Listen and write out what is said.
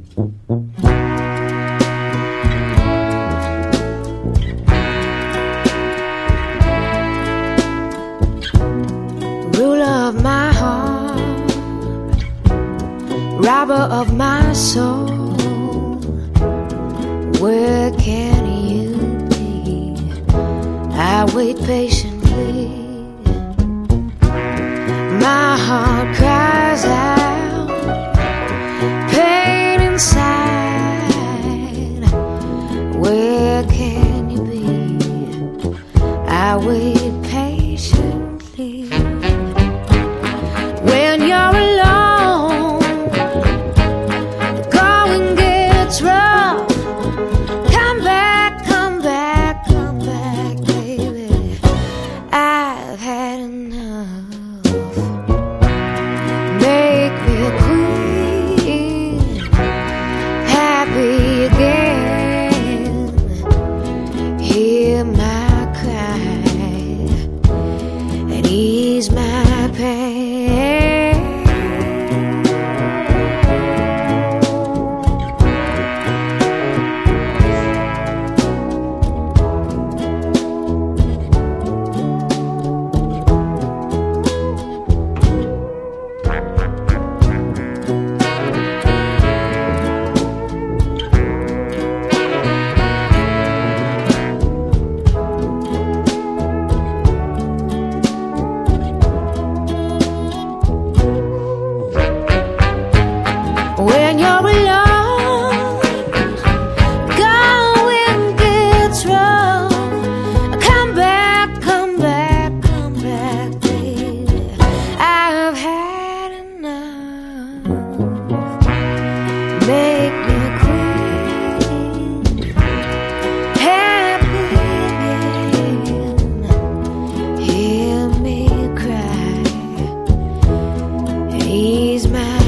Ruler of my heart, robber of my soul, where can you be? I wait patiently. My heart cries out, pain inside. Where can you be? I wait patiently. When you're alone, the going gets rough. Come back, come back, come back, baby. I've had enough. Make me a queen, happy again. Hear my cry and ease my pain. When you're alone, going gets rough. Come back, come back, come back, baby. I've had enough. Make me a queen, happy again. Hear me cry, ease my